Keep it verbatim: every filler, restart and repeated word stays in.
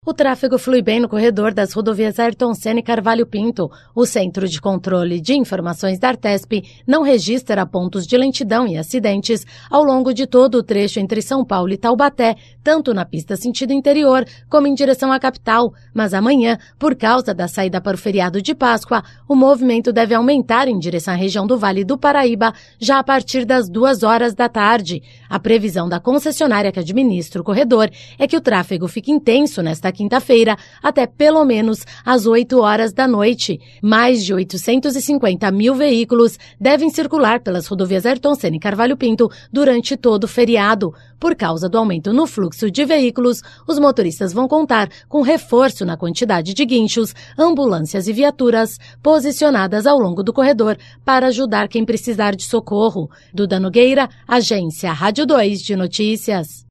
O tráfego flui bem no corredor das rodovias Ayrton Senna e Carvalho Pinto. O Centro de Controle de Informações da Artesp não registra pontos de lentidão e acidentes ao longo de todo o trecho entre São Paulo e Taubaté, tanto na pista sentido interior como em direção à capital. Mas amanhã, por causa da saída para o feriado de Páscoa, o movimento deve aumentar em direção à região do Vale do Paraíba já a partir das duas horas da tarde. A previsão da concessionária que administra o corredor é que o tráfego fique intenso nesta quinta-feira até pelo menos às oito horas da noite. Mais de oitocentos e cinquenta mil veículos devem circular pelas rodovias Ayrton Senna e Carvalho Pinto durante todo o feriado. Por causa do aumento no fluxo de veículos, os motoristas vão contar com reforço na quantidade de guinchos, ambulâncias e viaturas posicionadas ao longo do corredor para ajudar quem precisar de socorro. Duda Nogueira, Agência Rádio dois de Notícias.